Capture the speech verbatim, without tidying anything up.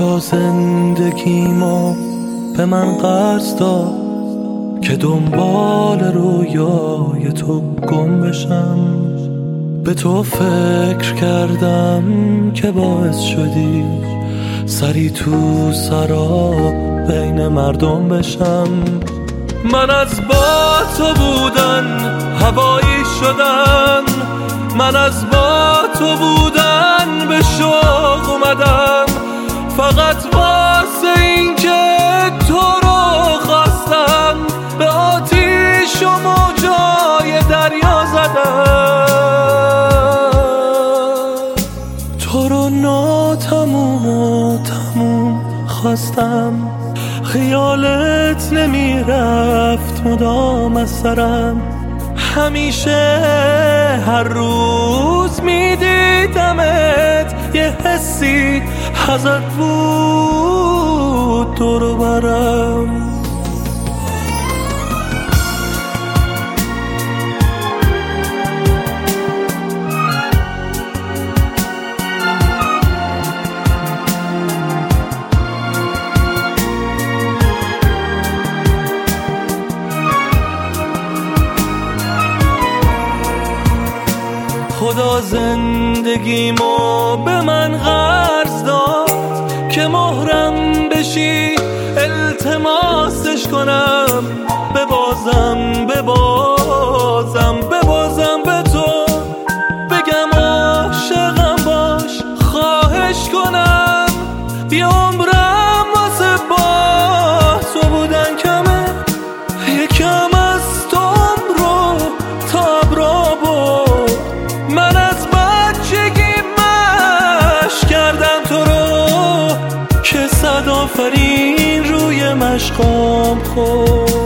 خدا زندگیمو به من قرض داد که دنبال رویای تو گم بشم. به تو فکر کردم که باعث شدی سری تو سراب بین مردم بشم. من از با تو بودن هوایی شدم، من از با تو بودن به شوق اومدم، فقط واسه این که تو رو خواستم به آتیش و موجای دریا زدم. تو رو ناتموم و تموم خواستم، خیالت نمیرفت مدام از سرم، همیشه هر روز میدیدمت یه حسی ازت بود دور و برم. خدا زندگیمو به من قرض داد که مهرم بشی التماسش کنم، ببازم ببازم ببازم به تو بگم عاشقم باش، خواهش کنم یه عمرم واسه با تو بودن کمه، یکم از تو عمرو تا ابرا برد. من از بچگی مشق کردم تو رو که صد آفرین روی مشقام خورد.